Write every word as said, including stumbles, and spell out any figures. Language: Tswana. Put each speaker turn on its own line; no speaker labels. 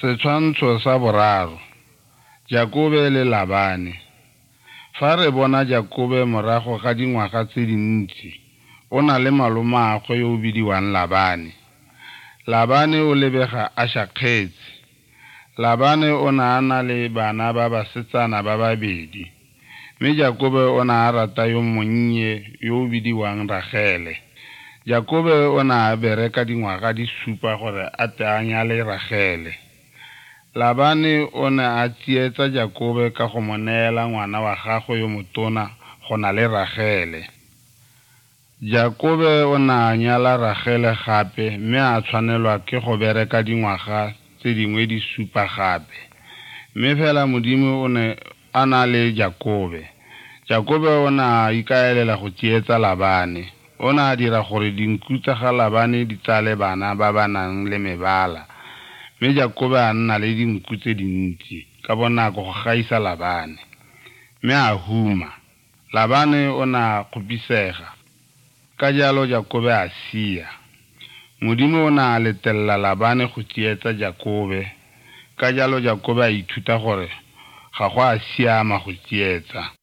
Setshwantsho sa boraro. Jakobe le Labane. Fa re bona Jakobe morago ga dingwaga tse dintsi, o na le malomagwe yo o bidiwang Labane. Labane o lebega a shakgetse. Labane o na a na le bana ba basetsana ba babedi, mme Jakobe o na a rata yo monnye yo o bidiwang Ragele. Jakobe o na a bereka dingwaga di supa gore a tle a nyale Ragele. Labane o ne a tsietsa Jakobe ka go mo neela ngwana wa gagwe yo motona go na le Ragele. Jakobe o na a nyala Ragele gape mme a tshwanelwa ke go bereka dingwaga tse dingwe di supa gape. Mme fela Modimo o ne a na le Jakobe. Jakobe o na a ikaelela go tsietsa Labane. O na a dira gore dinku tsa ga Labane di tsale bana ba ba nang le mebala. Mme Jakobe a nna le dinku tse dintsi ka bonako go gaisa Labane. Mme a huma. Labane o na a kgopisega. Ka jalo Jakobe a sia. Modimo o na a letelela Labane go tsietsa Jakobe. Ka jalo Jakobe a ithuta gore ga go a siama go tsietsa.